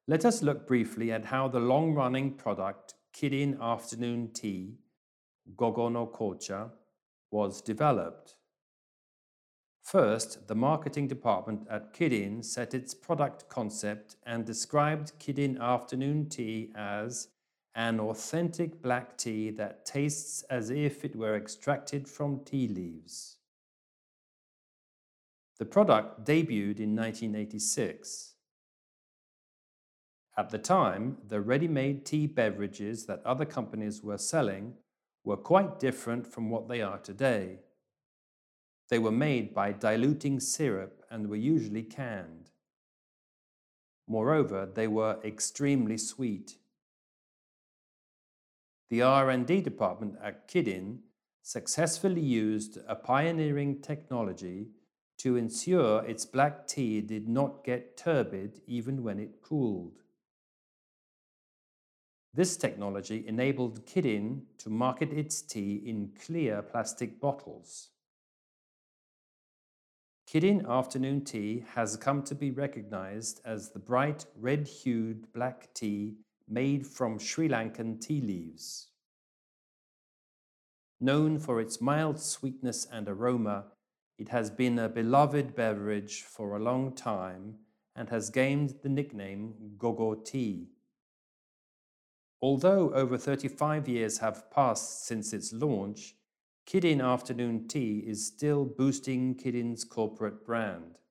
Let us look briefly at how the long-running product Kirin Afternoon Tea, Gogo no Kocha, was developed. First, the marketing department at Kirin set its product concept and described Kirin Afternoon Tea as an authentic black tea that tastes as if it were extracted from tea leaves. The product debuted in 1986. At the time, the ready-made tea beverages that other companies were selling were quite different from what they are today. They were made by diluting syrup and were usually canned. Moreover, they were extremely sweet. The R&D department at Kirin successfully used a pioneering technology to ensure its black tea did not get turbid even when it cooled. This technology enabled Kirin to market its tea in clear plastic bottles. Kirin Afternoon Tea has come to be recognized as the bright red-hued black tea made from Sri Lankan tea leaves. Known for its mild sweetness and aroma, it has been a beloved beverage for a long time and has gained the nickname Gogo tea. Although over 35 years have passed since its launch, Kirin Afternoon Tea is still boosting Kirin's corporate brand.